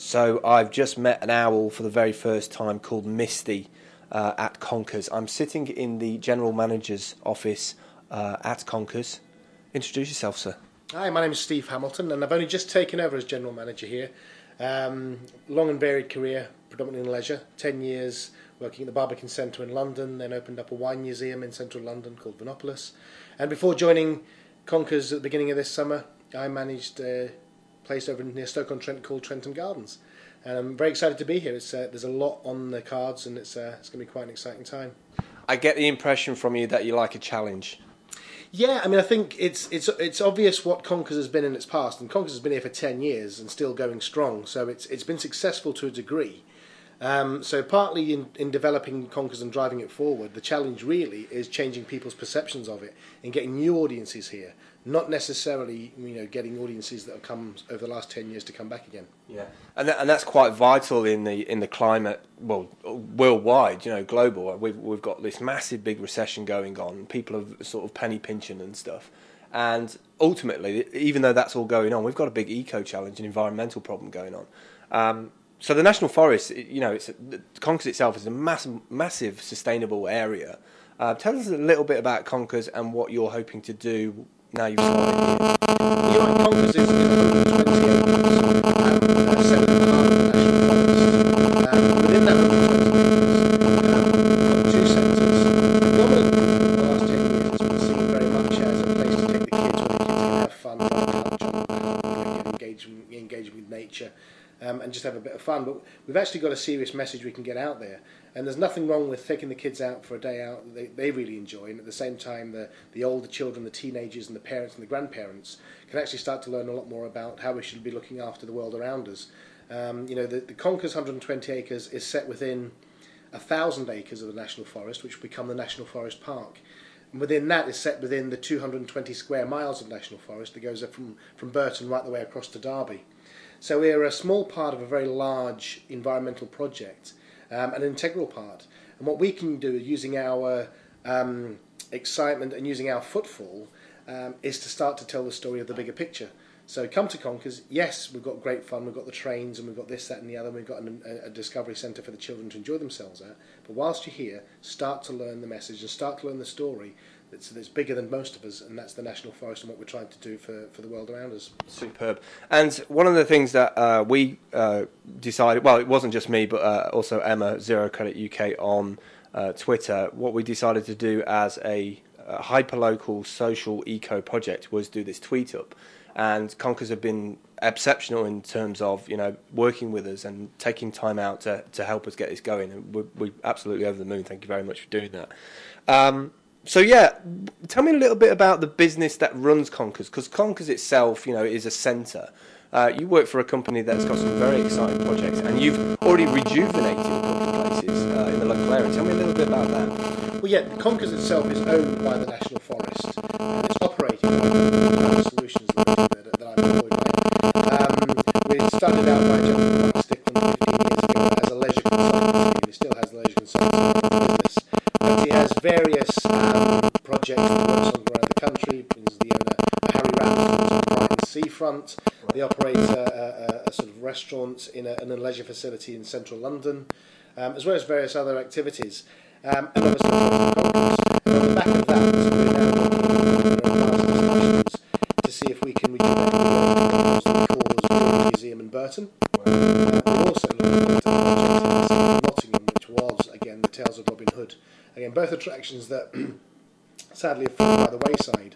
So I've just met an owl for the very first time called Misty at Conkers. I'm sitting in the General Manager's office at Conkers. Introduce yourself, sir. Hi, my name is Steve Hamilton, and I've only just taken over as General Manager here. Long and varied career, predominantly in leisure. 10 years working at the Barbican Centre in London, then opened up a wine museum in central London called Vinopolis. And before joining Conkers at the beginning of this summer, I managed a place over near Stoke-on-Trent called Trentham Gardens. And I'm very excited to be here. There's a lot on the cards, and it's going to be quite an exciting time. I get the impression from you that you like a challenge. Yeah, I mean, I think it's obvious what Conkers has been in its past, and Conkers has been here for 10 years and still going strong, so it's been successful to a degree. So partly in developing Conkers and driving it forward, the challenge really is changing people's perceptions of it and getting new audiences here, not necessarily getting audiences that have come over the last 10 years to come back again. Yeah, and that's quite vital in the climate, well, worldwide, global. We've got this massive big recession going on. People are sort of penny pinching and stuff. And ultimately, even though that's all going on, we've got a big eco challenge, an environmental problem going on. So the National Forest, Conkers itself is a massive sustainable area. Tell us a little bit about Conkers and what you're hoping to do now you've started here. Conkers is 120 acres, 7.5 National Forest. Within that 120 acres, we've got two centres. Predominantly for the last 10 years, it's been seen very much as a place to take the kids where the kids can have fun, get engaged with nature. And just have a bit of fun. But we've actually got a serious message we can get out there. And there's nothing wrong with taking the kids out for a day out that they really enjoy. And at the same time, the older children, the teenagers and the parents and the grandparents can actually start to learn a lot more about how we should be looking after the world around us. The Conkers 120 acres is set within 1,000 acres of the National Forest, which will become the National Forest Park. And within that is set within the 220 square miles of National Forest that goes up from Burton right the way across to Derby. So we're a small part of a very large environmental project, an integral part. And what we can do using our excitement and using our footfall is to start to tell the story of the bigger picture. So come to Conkers, yes, we've got great fun, we've got the trains and we've got this, that and the other, and we've got a discovery centre for the children to enjoy themselves at. But whilst you're here, start to learn the message and start to learn the story that's bigger than most of us, and that's the National Forest and what we're trying to do for the world around us. Superb. And one of the things that we decided, well, it wasn't just me, but also Emma, Zero Credit UK on Twitter, what we decided to do as a hyperlocal social eco project was do this tweet up. And Conkers have been exceptional in terms of working with us and taking time out to help us get this going. And we're absolutely over the moon. Thank you very much for doing that. So yeah, tell me a little bit about the business that runs Conkers, because Conkers itself, is a centre. You work for a company that's got some very exciting projects, and you've already rejuvenated a couple of places in the local area. Tell me a little bit about that. Well, yeah, Conkers itself is owned by the National Forest, and it's operated by the Solutions Limited that I'm employed by. We started out by a gentleman Mike Stickland 15 years ago as a leisure consultancy, and he still has a leisure consultancy business. But he has various projects that he works on around the country. He's the owner of Harry Ramsden's on Brighton Seafront. They operate a sort of restaurant in a leisure facility in central London, as well as various other activities. And obviously Conkers. And on the back of that, we're now looking at discussions to see if we can rejuvenate the Conkers Museum in Burton. We're also looking at Nottingham, which was, again, the Tales of Robin Hood. Again, both attractions that sadly have fallen by the wayside.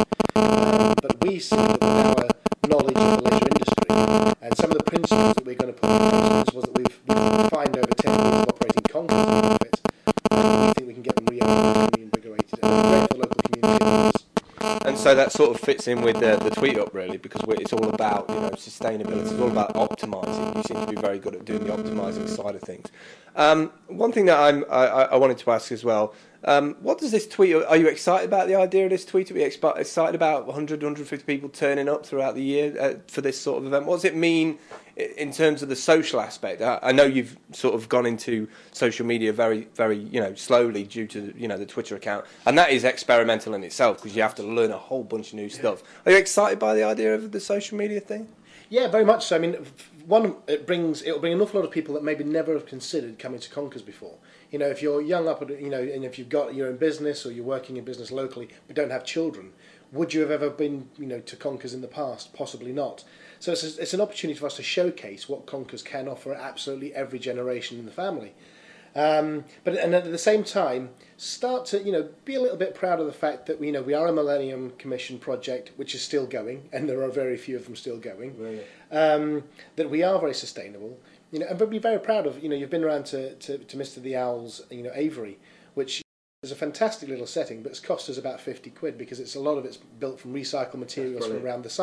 But we see that with our knowledge of the leisure industry and some of the principles that we're going to put in place, principles that we've defined over 10 years of operating Conkers, we think we can get them reinvigorated and great for the local community. And so that sort of fits in with the tweet up, really, because it's all about sustainability. It's all about optimising. You seem to be very good at doing the optimising side of things. One thing that I wanted to ask as well, what does this tweet? Are you excited about the idea of this tweet? Are you excited about 100, 150 people turning up throughout the year for this sort of event? What does it mean in terms of the social aspect? I know you've sort of gone into social media very, very, slowly due to the Twitter account, and that is experimental in itself because you have to learn a whole bunch of new stuff. Are you excited by the idea of the social media thing? Yeah, very much so. I mean, it'll bring an awful lot of people that maybe never have considered coming to Conkers before. If you're young up, and if you've got your own business or you're working in business locally but don't have children, would you have ever been, to Conkers in the past? Possibly not. So it's an opportunity for us to showcase what Conkers can offer absolutely every generation in the family. But at the same time, start to be a little bit proud of the fact that we are a Millennium Commission project, which is still going, and there are very few of them still going. Really? That we are very sustainable, and be very proud of. You've been around to Mr. the Owl's, Aviary, which is a fantastic little setting, but it's cost us about £50 because a lot of it's built from recycled materials from around the site.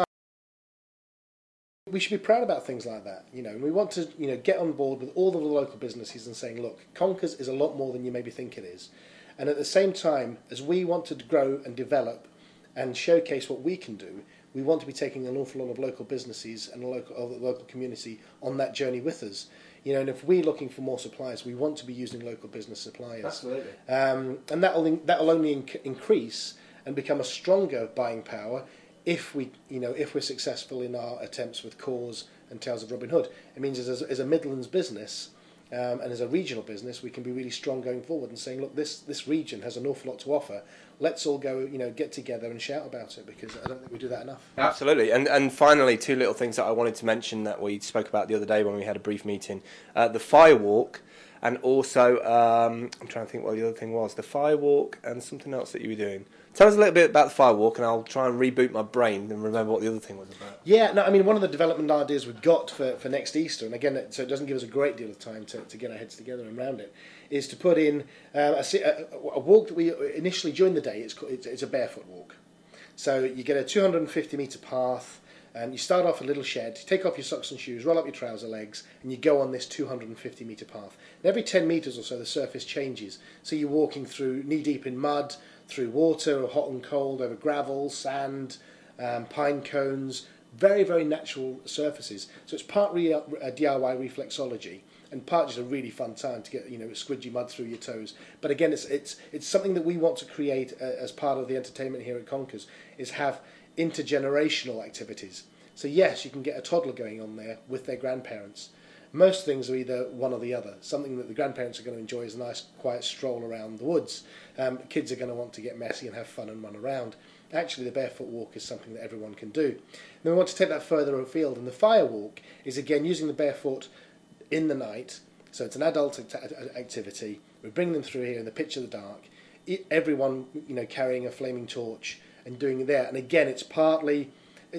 We should be proud about things like that, and we want to, get on board with all of the local businesses and saying, look, Conkers is a lot more than you maybe think it is. And at the same time, as we want to grow and develop and showcase what we can do, we want to be taking an awful lot of local businesses and the local community on that journey with us. And if we're looking for more suppliers, we want to be using local business suppliers. Absolutely. And that'll only increase and become a stronger buying power if we're successful in our attempts with Cause and Tales of Robin Hood. It means as a Midlands business and as a regional business, we can be really strong going forward and saying, look, this region has an awful lot to offer. Let's all go, get together and shout about it, because I don't think we do that enough. Absolutely. And finally, two little things that I wanted to mention that we spoke about the other day when we had a brief meeting. The Firewalk, and also, I'm trying to think what the other thing was. The Firewalk and something else that you were doing. Tell us a little bit about the Firewalk, and I'll try and reboot my brain and remember what the other thing was about. Yeah, no, I mean, one of the development ideas we've got for next Easter, and again, so it doesn't give us a great deal of time to get our heads together and around it, is to put in a walk that we initially, during the day, it's a barefoot walk. So you get a 250-metre path, and you start off a little shed, you take off your socks and shoes, roll up your trouser legs, and you go on this 250-metre path. And every 10 metres or so, the surface changes. So you're walking through knee-deep in mud, through water, hot and cold, over gravel, sand, pine cones, very, very natural surfaces. So it's partly a DIY reflexology and part just a really fun time to get squidgy mud through your toes. But again, it's something that we want to create as part of the entertainment here at Conkers, is have intergenerational activities. So yes, you can get a toddler going on there with their grandparents. Most things are either one or the other. Something that the grandparents are going to enjoy is a nice quiet stroll around the woods. Kids are going to want to get messy and have fun and run around. Actually, the barefoot walk is something that everyone can do. And then we want to take that further afield, and the Firewalk is again using the barefoot in the night. So it's an adult activity. We bring them through here in the pitch of the dark. Everyone, carrying a flaming torch and doing it there. And again, it's partly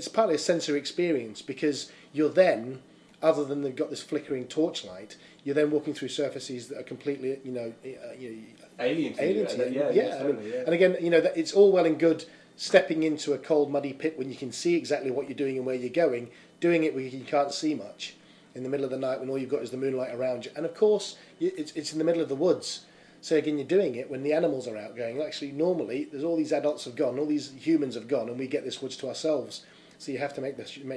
a sensory experience, because you're then, other than they've got this flickering torchlight, you're then walking through surfaces that are completely, alien to you. And again, it's all well and good stepping into a cold, muddy pit when you can see exactly what you're doing and where you're going. Doing it where you can't see much in the middle of the night when all you've got is the moonlight around you. And of course, it's in the middle of the woods. So again, you're doing it when the animals are out going. Actually, normally, there's all these adults have gone, all these humans have gone, and we get this woods to ourselves. So you have to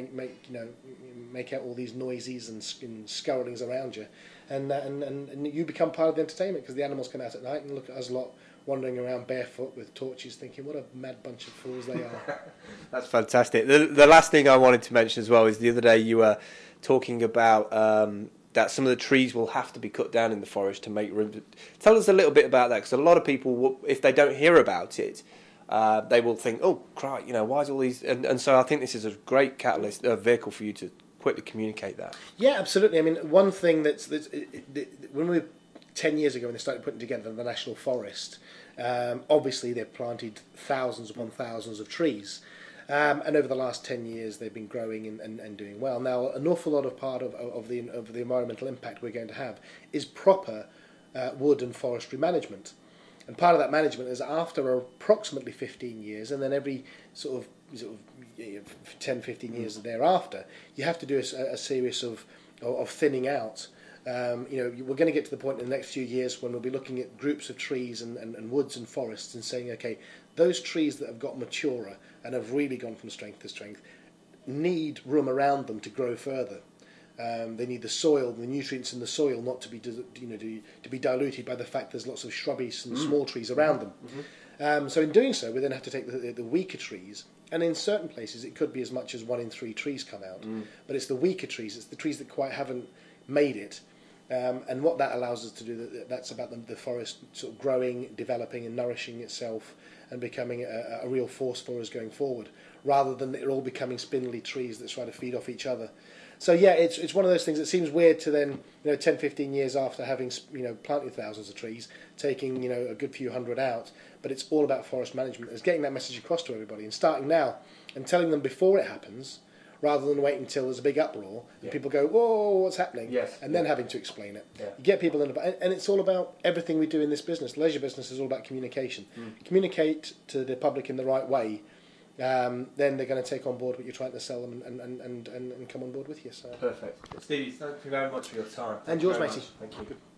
make out all these noises and scurryings around you, and you become part of the entertainment, because the animals come out at night and look at us lot wandering around barefoot with torches, thinking, what a mad bunch of fools they are. That's fantastic. The last thing I wanted to mention as well is the other day you were talking about that some of the trees will have to be cut down in the forest to make room. Tell us a little bit about that, because a lot of people, if they don't hear about it, they will think, oh, crap, why is all these... And so I think this is a great catalyst, a vehicle for you to quickly communicate that. Yeah, absolutely. I mean, one thing that's when we 10 years ago when they started putting together the National Forest, obviously they've planted thousands upon thousands of trees. And over the last 10 years, they've been growing and doing well. Now, an awful lot of part of the environmental impact we're going to have is proper wood and forestry management. And part of that management is after approximately 15 years, and then every sort of 10, 15 years thereafter, you have to do a series of thinning out. We're going to get to the point in the next few years when we'll be looking at groups of trees and woods and forests and saying, okay, those trees that have got maturer and have really gone from strength to strength need room around them to grow further. They need the soil, the nutrients in the soil, not to be diluted by the fact there's lots of shrubbies and small trees around them. So in doing so, we then have to take the weaker trees and in certain places it could be as much as 1 in 3 trees come out. But it's the weaker trees, it's the trees that quite haven't made it. And what that allows us to do, that's about the forest sort of growing, developing and nourishing itself and becoming a real force for us going forward, rather than it all becoming spindly trees that try to feed off each other. So yeah, it's one of those things that seems weird to then, 10, 15 years after having, planted thousands of trees, taking, a good few hundred out, but it's all about forest management. It's getting that message across to everybody and starting now and telling them before it happens, rather than waiting until there's a big uproar and people go, whoa, what's happening? Yes. And then having to explain it. Yeah. You get people in, and it's all about everything we do in this business. The leisure business is all about communication. Communicate to the public in the right way, then they're going to take on board what you're trying to sell them and come on board with you. So. Perfect. Stevie, thank you very much for your time. And yours, matey. Thank you.